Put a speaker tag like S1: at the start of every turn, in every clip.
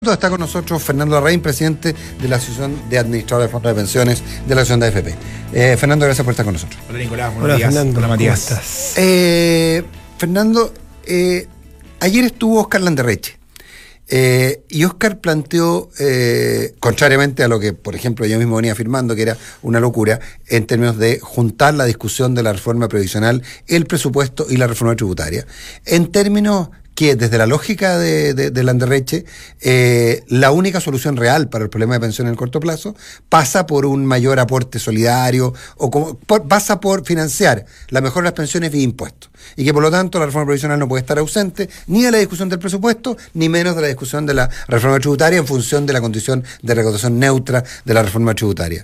S1: Está con nosotros Fernando Larraín, presidente de la Asociación de Administradores de Fondos de Pensiones de la Asociación de AFP. Fernando, gracias por estar con nosotros.
S2: Hola Nicolás,
S3: buenos días.
S2: Fernando,
S3: hola Matías.
S2: ¿Cómo estás?
S1: Fernando, ayer estuvo Óscar Landerreche y Óscar planteó, contrariamente a lo que, por ejemplo, yo mismo venía afirmando que era una locura, en términos de juntar la discusión de la reforma previsional, el presupuesto y la reforma tributaria, en términos que desde la lógica de Landerreche, la única solución real para el problema de pensión en el corto plazo pasa por un mayor aporte solidario, pasa por financiar la mejora de las pensiones vía impuestos, y que por lo tanto la reforma previsional no puede estar ausente ni de la discusión del presupuesto, ni menos de la discusión de la reforma tributaria en función de la condición de recaudación neutra de la reforma tributaria.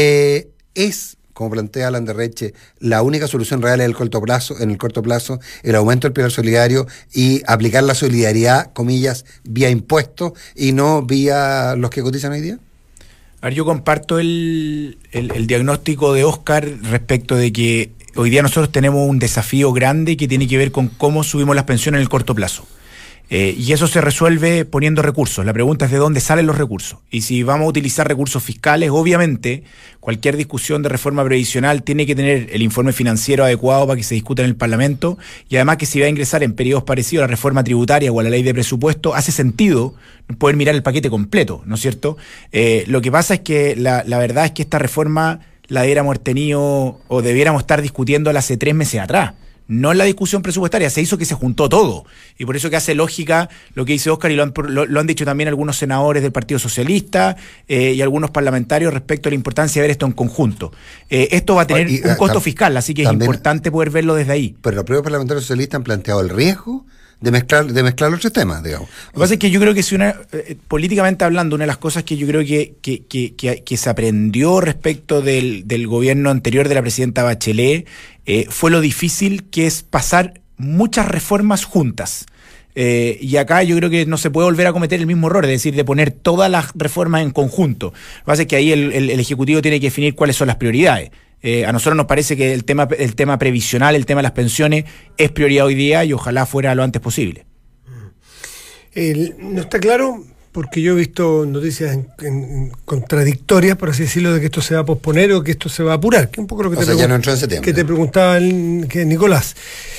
S1: Como plantea Landerreche, la única solución real es en el corto plazo, el aumento del pilar solidario y aplicar la solidaridad, comillas, vía impuestos y no vía los que cotizan hoy día.
S2: A ver, yo comparto el diagnóstico de Óscar respecto de que hoy día nosotros tenemos un desafío grande que tiene que ver con cómo subimos las pensiones en el corto plazo. Y eso se resuelve poniendo recursos. La pregunta es de dónde salen los recursos. Y si vamos a utilizar recursos fiscales, obviamente, cualquier discusión de reforma previsional tiene que tener el informe financiero adecuado para que se discuta en el Parlamento, y además que si va a ingresar en periodos parecidos a la reforma tributaria o a la ley de presupuesto, hace sentido poder mirar el paquete completo, ¿no es cierto? Lo que pasa es que la verdad es que esta reforma la debiéramos tenido o debiéramos estar discutiéndola hace 3 meses atrás. No en la discusión presupuestaria, se hizo que se juntó todo. Y por eso que hace lógica lo que dice Óscar, y lo han dicho también algunos senadores del Partido Socialista y algunos parlamentarios respecto a la importancia de ver esto en conjunto. Esto va a tener un costo fiscal, así que es importante poder verlo desde ahí.
S1: Pero los propios parlamentarios socialistas han planteado el riesgo de mezclar los tres temas, digamos.
S2: Lo que pasa es que yo creo que políticamente hablando, una de las cosas que yo creo que se aprendió respecto del gobierno anterior de la presidenta Bachelet fue lo difícil que es pasar muchas reformas juntas. Y acá yo creo que no se puede volver a cometer el mismo error, es decir, de poner todas las reformas en conjunto. Lo que pasa es que ahí el Ejecutivo tiene que definir cuáles son las prioridades. A nosotros nos parece que el tema previsional, el tema de las pensiones, es prioridad hoy día y ojalá fuera lo antes posible.
S3: No está claro, porque yo he visto noticias contradictorias, por así decirlo, de que esto se va a posponer o que esto se va a apurar, que es un poco lo que
S1: ya no entró en ese tema,
S3: que te preguntaba Nicolás.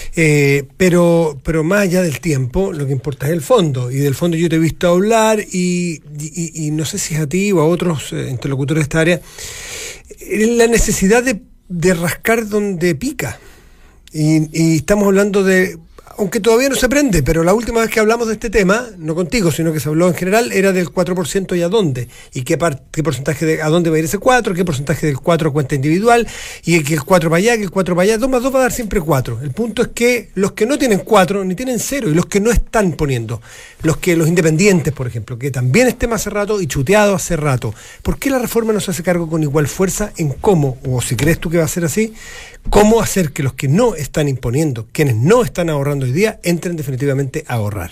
S3: Pero más allá del tiempo, lo que importa es el fondo, y del fondo yo te he visto hablar y no sé si es a ti o a otros interlocutores de esta área, la necesidad de rascar donde pica. Y estamos hablando de, aunque todavía no se aprende, pero la última vez que hablamos de este tema, no contigo, sino que se habló en general, era del 4% y a dónde, y qué porcentaje a dónde va a ir ese 4, qué porcentaje del 4 cuenta individual, y que el 4 para allá, que el 4 para allá, 2 más 2 va a dar siempre 4. El punto es que los que no tienen 4, ni tienen 0, y los que no están poniendo, los independientes, por ejemplo, que también es tema hace rato y chuteado hace rato, ¿por qué la reforma no se hace cargo con igual fuerza en cómo, o si crees tú que va a ser así, cómo hacer que los que no están imponiendo, quienes no están ahorrando hoy día, entren definitivamente a ahorrar?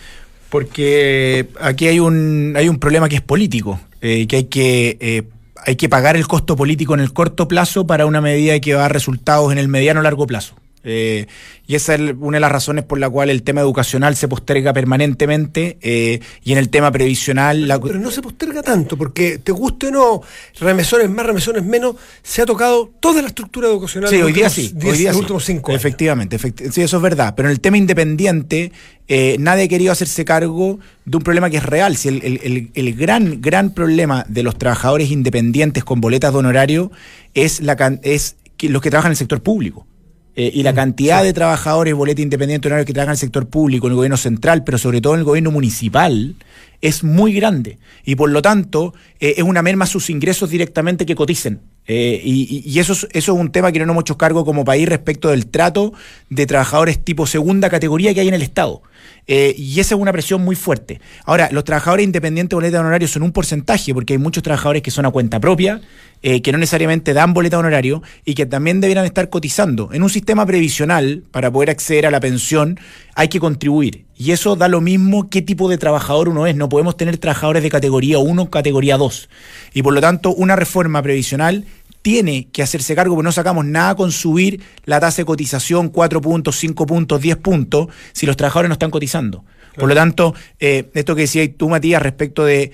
S2: Porque aquí hay un problema que es político, que hay que pagar el costo político en el corto plazo para una medida que va a dar resultados en el mediano o largo plazo. Y esa es una de las razones por la cual el tema educacional se posterga permanentemente, y en el tema previsional...
S3: Pero no se posterga tanto, porque te guste o no, remesones más, remesones menos, se ha tocado toda la estructura educacional.
S2: Sí, hoy día sí.
S3: Los últimos 5 años.
S2: Efectivamente, sí, eso es verdad. Pero en el tema independiente, nadie ha querido hacerse cargo de un problema que es real. Si el gran problema de los trabajadores independientes con boletas de honorario es que los que trabajan en el sector público. Y la cantidad de trabajadores boleta independiente honorario que trabajan en el sector público, en el gobierno central, pero sobre todo en el gobierno municipal, es muy grande. Y por lo tanto, es una merma a sus ingresos directamente que coticen. Y eso es un tema que no nos hemos hecho cargo como país respecto del trato de trabajadores tipo segunda categoría que hay en el Estado. Y esa es una presión muy fuerte. Ahora, los trabajadores independientes de boleta de honorario son un porcentaje, porque hay muchos trabajadores que son a cuenta propia, que no necesariamente dan boleta de honorario y que también deberán estar cotizando. En un sistema previsional, para poder acceder a la pensión, hay que contribuir. Y eso da lo mismo qué tipo de trabajador uno es. No podemos tener trabajadores de categoría 1, categoría 2. Y por lo tanto, una reforma previsional tiene que hacerse cargo, porque no sacamos nada con subir la tasa de cotización 4 puntos, 5 puntos, 10 puntos, si los trabajadores no están cotizando. Por lo tanto, esto que decías tú, Matías, respecto de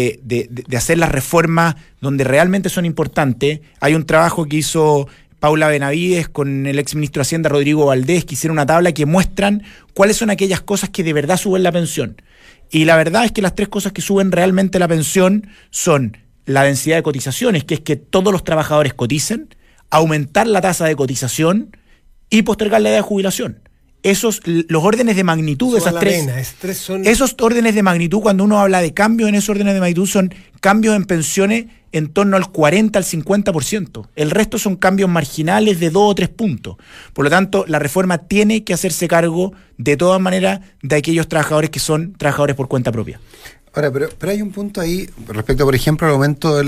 S2: hacer las reformas donde realmente son importantes, hay un trabajo que hizo Paula Benavides con el exministro de Hacienda Rodrigo Valdés, que hicieron una tabla que muestran cuáles son aquellas cosas que de verdad suben la pensión. Y la verdad es que las 3 cosas que suben realmente la pensión son la densidad de cotizaciones, que es que todos los trabajadores coticen, aumentar la tasa de cotización y postergar la edad de jubilación. Los órdenes de magnitud de esas esos órdenes de magnitud, cuando uno habla de cambios en esos órdenes de magnitud, son cambios en pensiones en torno al 40 al 50%. El resto son cambios marginales de 2 o 3 puntos. Por lo tanto, la reforma tiene que hacerse cargo de todas maneras de aquellos trabajadores que son trabajadores por cuenta propia.
S1: Ahora, pero hay un punto ahí respecto, por ejemplo, al aumento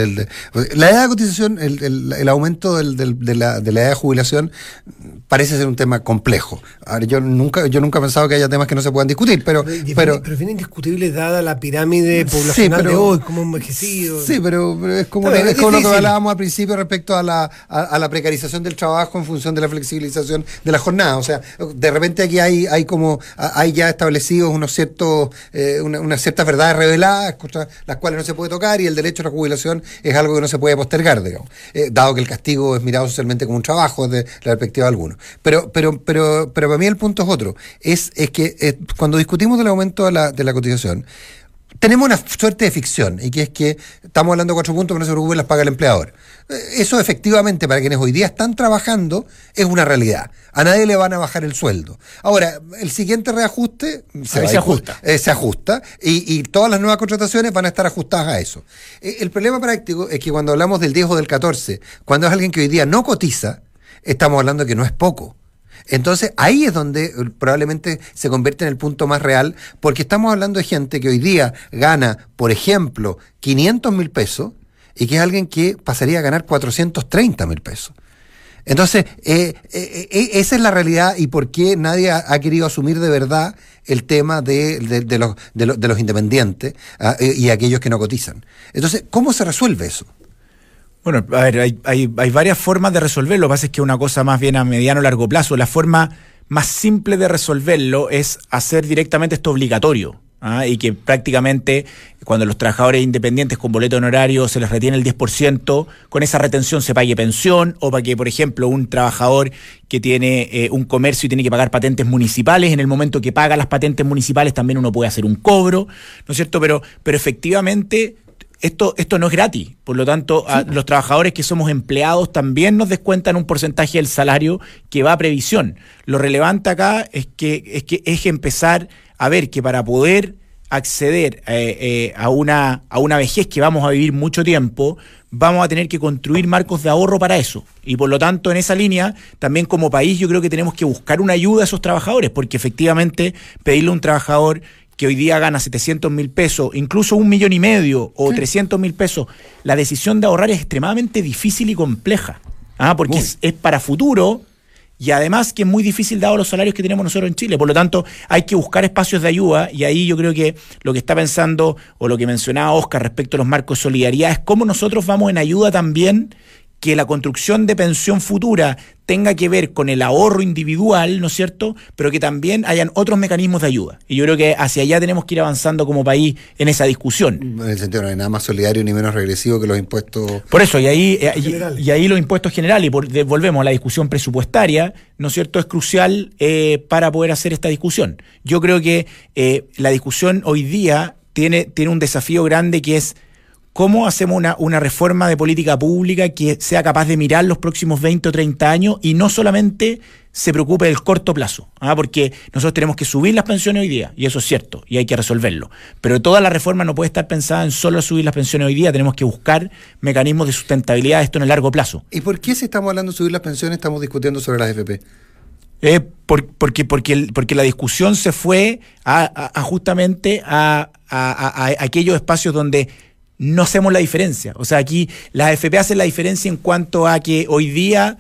S1: la edad de cotización, el aumento de la edad de jubilación parece ser un tema complejo. Ahora, yo nunca he pensado que haya temas que no se puedan discutir, pero
S3: es bien indiscutible dada la pirámide poblacional de hoy, como envejecido.
S1: Sí, pero es como lo que hablábamos al principio respecto a la precarización del trabajo en función de la flexibilización de la jornada. O sea, de repente aquí hay ya establecidos unos ciertos unas ciertas verdades reveladas contra las cuales no se puede tocar, y el derecho a la jubilación es algo que no se puede postergar, digamos, dado que el castigo es mirado socialmente como un trabajo desde la perspectiva de algunos. Pero para mí el punto es otro, es que cuando discutimos del aumento de la cotización, tenemos una suerte de ficción, y que es que estamos hablando de 4 puntos que no se preocupen, las paga el empleador. Eso efectivamente, para quienes hoy día están trabajando, es una realidad. A nadie le van a bajar el sueldo. Ahora, el siguiente reajuste se ajusta, y todas las nuevas contrataciones van a estar ajustadas a eso. El problema práctico es que cuando hablamos del 10 o del 14, cuando es alguien que hoy día no cotiza, estamos hablando de que no es poco. Entonces ahí es donde probablemente se convierte en el punto más real, porque estamos hablando de gente que hoy día gana, por ejemplo, 500.000 pesos, y que es alguien que pasaría a ganar 430.000 pesos. Entonces, esa es la realidad, y por qué nadie ha querido asumir de verdad el tema de los independientes y aquellos que no cotizan. Entonces, ¿cómo se resuelve eso?
S2: Bueno, a ver, hay varias formas de resolverlo. Lo que pasa es que es una cosa más bien a mediano o largo plazo. La forma más simple de resolverlo es hacer directamente esto obligatorio, y que prácticamente cuando los trabajadores independientes con boleto honorario se les retiene el 10%, con esa retención se pague pensión, o para que, por ejemplo, un trabajador que tiene un comercio y tiene que pagar patentes municipales, en el momento que paga las patentes municipales también uno puede hacer un cobro, ¿no es cierto? Pero efectivamente esto no es gratis, por lo tanto, sí, los trabajadores que somos empleados también nos descuentan un porcentaje del salario que va a previsión. Lo relevante acá es empezar a ver que para poder acceder a una vejez que vamos a vivir mucho tiempo, vamos a tener que construir marcos de ahorro para eso. Y por lo tanto, en esa línea, también como país, yo creo que tenemos que buscar una ayuda a esos trabajadores, porque efectivamente pedirle a un trabajador que hoy día gana 700.000 pesos, incluso 1,5 millones o 300.000 pesos, la decisión de ahorrar es extremadamente difícil y compleja, porque es para futuro, y además que es muy difícil dado los salarios que tenemos nosotros en Chile. Por lo tanto, hay que buscar espacios de ayuda, y ahí yo creo que lo que está pensando, o lo que mencionaba Oscar respecto a los marcos de solidaridad, es cómo nosotros vamos en ayuda también que la construcción de pensión futura tenga que ver con el ahorro individual, ¿no es cierto?, pero que también hayan otros mecanismos de ayuda. Y yo creo que hacia allá tenemos que ir avanzando como país en esa discusión.
S1: En el sentido, no hay nada más solidario ni menos regresivo que los impuestos.
S2: Por eso, y ahí los impuestos generales, y volvemos a la discusión presupuestaria, ¿no es cierto?, es crucial para poder hacer esta discusión. Yo creo que la discusión hoy día tiene un desafío grande, que es ¿cómo hacemos una reforma de política pública que sea capaz de mirar los próximos 20 o 30 años y no solamente se preocupe del corto plazo? Porque nosotros tenemos que subir las pensiones hoy día, y eso es cierto, y hay que resolverlo. Pero toda la reforma no puede estar pensada en solo subir las pensiones hoy día, tenemos que buscar mecanismos de sustentabilidad de esto en el largo plazo.
S1: ¿Y por qué, si estamos hablando de subir las pensiones, estamos discutiendo sobre las AFP?
S2: Porque la discusión se fue justamente a aquellos espacios donde no hacemos la diferencia. O sea, aquí las AFP hacen la diferencia en cuanto a que hoy día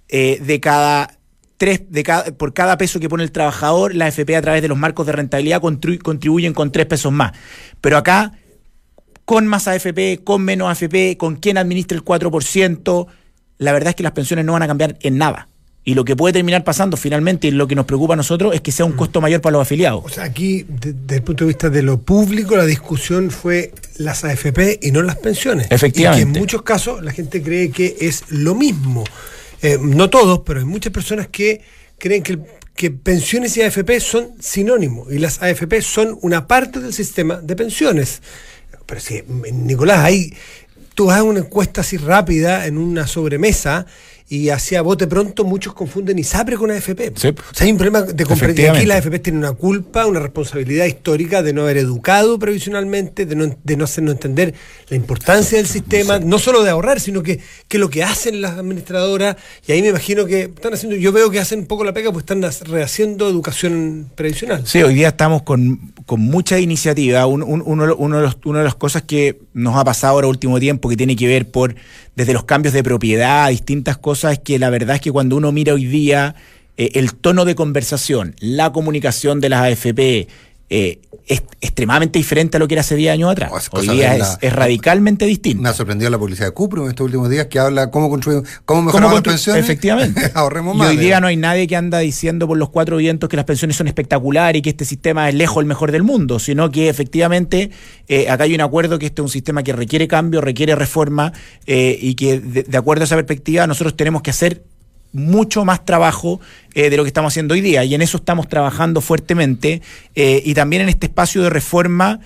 S2: por cada peso que pone el trabajador, la AFP a través de los marcos de rentabilidad contribuyen con 3 pesos más. Pero acá, con más AFP, con menos AFP, con quien administra el 4%, la verdad es que las pensiones no van a cambiar en nada. Y lo que puede terminar pasando finalmente, y lo que nos preocupa a nosotros, es que sea un costo mayor para los afiliados.
S3: O sea, aquí, desde el punto de vista de lo público, la discusión fue las AFP y no las pensiones.
S2: Efectivamente.
S3: Y que en muchos casos la gente cree que es lo mismo. No todos, pero hay muchas personas que creen que pensiones y AFP son sinónimos. Y las AFP son una parte del sistema de pensiones. Pero sí, Nicolás, tú haces una encuesta así rápida en una sobremesa y hacia bote pronto muchos confunden ISAPRE con AFP.
S2: Sí.
S3: O sea, hay un problema de comprensión. Aquí las AFP tienen una culpa, una responsabilidad histórica de no haber educado previsionalmente, de no hacernos entender la importancia del sistema, no solo de ahorrar, sino que lo que hacen las administradoras, y ahí me imagino que están haciendo, yo veo que hacen un poco la pega, pues están rehaciendo educación previsional.
S2: Sí, hoy día estamos con mucha iniciativa. Una de las cosas que nos ha pasado ahora último tiempo, que tiene que ver desde los cambios de propiedad, distintas cosas, es que la verdad es que cuando uno mira hoy día el tono de conversación, la comunicación de las AFP, es extremadamente diferente a lo que era hace 10 años atrás. Hoy día es radicalmente distinto.
S1: Me ha sorprendido la publicidad de Cuprum en estos últimos días, que habla cómo mejoramos las pensiones.
S2: Efectivamente.
S1: Ahorremos
S2: y
S1: más.
S2: hoy día no hay nadie que anda diciendo por los cuatro vientos que las pensiones son espectaculares y que este sistema es lejos el mejor del mundo, sino que efectivamente acá hay un acuerdo que este es un sistema que requiere cambio, requiere reforma, y que de acuerdo a esa perspectiva nosotros tenemos que hacer mucho más trabajo de lo que estamos haciendo hoy día, y en eso estamos trabajando fuertemente, y también en este espacio de reforma,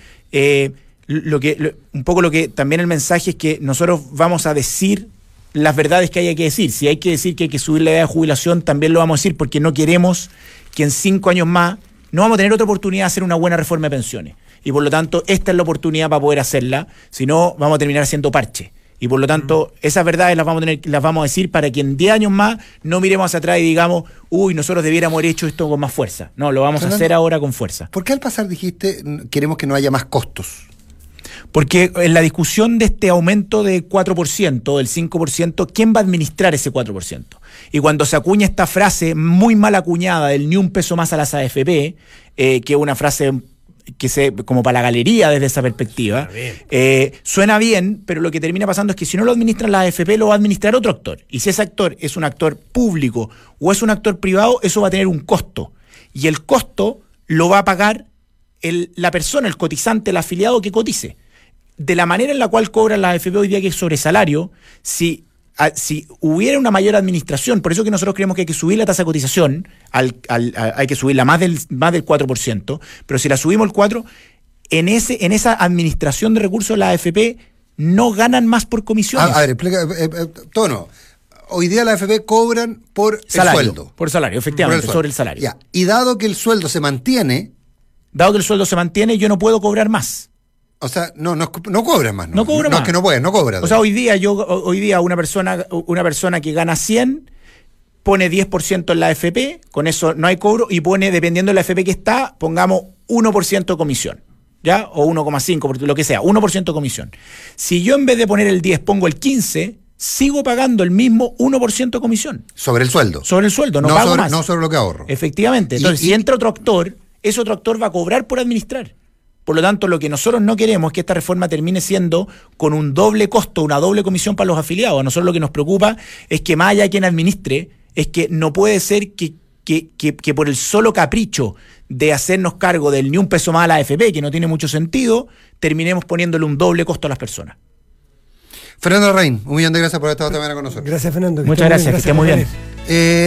S2: un poco lo que también el mensaje es que nosotros vamos a decir las verdades que haya que decir. Si hay que decir que hay que subir la edad de jubilación, también lo vamos a decir, porque no queremos que en 5 años más no vamos a tener otra oportunidad de hacer una buena reforma de pensiones, y por lo tanto esta es la oportunidad para poder hacerla, si no vamos a terminar haciendo parche. Y por lo tanto, esas verdades las vamos a decir para que en 10 años más no miremos hacia atrás y digamos, nosotros debiéramos haber hecho esto con más fuerza. No, lo vamos a hacer ahora con fuerza.
S1: ¿Por qué al pasar dijiste queremos que no haya más costos?
S2: Porque en la discusión de este aumento de 4%, del 5%, ¿quién va a administrar ese 4%? Y cuando se acuña esta frase muy mal acuñada del ni un peso más a las AFP, que es una frase como para la galería desde esa perspectiva, suena bien, pero lo que termina pasando es que si no lo administran la AFP, lo va a administrar otro actor. Y si ese actor es un actor público o es un actor privado, eso va a tener un costo. Y el costo lo va a pagar la persona, el cotizante, el afiliado que cotice. De la manera en la cual cobran las AFP hoy día, que es sobre salario, si hubiera una mayor administración, por eso que nosotros creemos que hay que subir la tasa de cotización, hay que subirla más del 4%, pero si la subimos el 4%, en esa administración de recursos la AFP no ganan más por comisiones.
S1: A ver, explica, Tono. Hoy día la AFP cobran por
S2: salario,
S1: el sueldo.
S2: Por salario, efectivamente, sobre el salario.
S1: Ya. Y dado que el sueldo se mantiene...
S2: yo no puedo cobrar más.
S1: O sea, no cobras más.
S2: No cobra más.
S1: No es que no puedes, no cobras.
S2: O sea, hoy día una persona que gana 100 pone 10% en la AFP, con eso no hay cobro, y pone, dependiendo de la AFP que está, pongamos 1% comisión, ¿ya? O 1,5%, lo que sea, 1% comisión. Si yo en vez de poner el 10 pongo el 15, sigo pagando el mismo 1% comisión.
S1: Sobre el sueldo.
S2: Sobre el sueldo, no pago más.
S1: No sobre lo que ahorro.
S2: Efectivamente. Entonces, si entra otro actor, ese otro actor va a cobrar por administrar. Por lo tanto, lo que nosotros no queremos es que esta reforma termine siendo con un doble costo, una doble comisión para los afiliados. A nosotros lo que nos preocupa es que más allá de quien administre, es que no puede ser que por el solo capricho de hacernos cargo del ni un peso más a la AFP, que no tiene mucho sentido, terminemos poniéndole un doble costo a las personas.
S1: Fernando Larraín, un millón de gracias por haber estado esta mañana con nosotros.
S3: Gracias, Fernando.
S2: Muchas gracias, que esté muy bien.